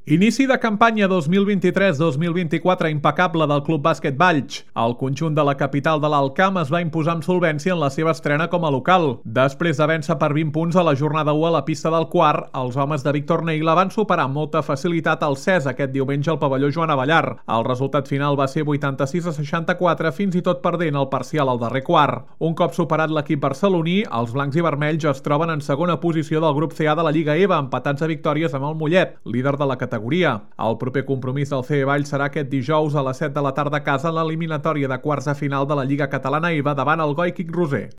Inici de campanya 2023-2024 impecable del Club Bàsquet Valls. El conjunt de la capital de l'Alt Camp es va imposar amb solvència en la seva estrena com a local. Després de vèncer per 20 punts a la jornada 1 a la pista del Quart, els homes de Víctor Neila van superar amb molta facilitat el CES aquest diumenge al pavelló Joan Abellar. El resultat final va ser 86-64, fins i tot perdent el parcial al darrer quart. Un cop superat l'equip barceloní, els blancs i vermells es troben en segona posició del grup CA de la Lliga EVA, empatats a victòries amb el Mollet, líder de la categoria. El proper compromís del CE Valls serà aquest dijous a les 7 de la tarda a casa en l'eliminatòria de quarts de final de la Lliga Catalana EVA davant el Goiquic Roser.